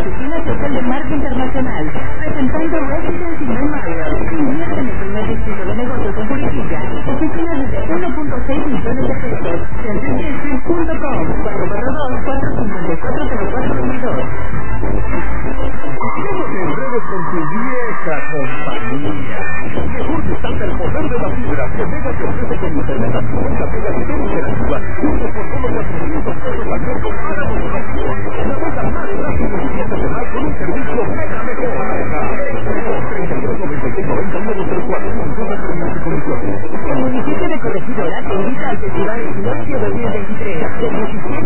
oficina social de marca internacional, presentando Residence in Memorial. Invierte en el primer distrito de negocios en Juriquilla. Oficina desde 1.6 millones de pesos. Centraldistrict.com 442-454-0422. No te enredes con tu vieja compañía. Mejor destaca el poder de la fibra que Mega te ofrece con internet a 50 megas de interactiva, junto por solo 400 pesos al mes con cada motivación. La vuelta más rápida y profesional con un servicio Mega mejor. 32-96-90-104. El municipio de Corregidora te invita al Festival Equinoccio 2023 del 17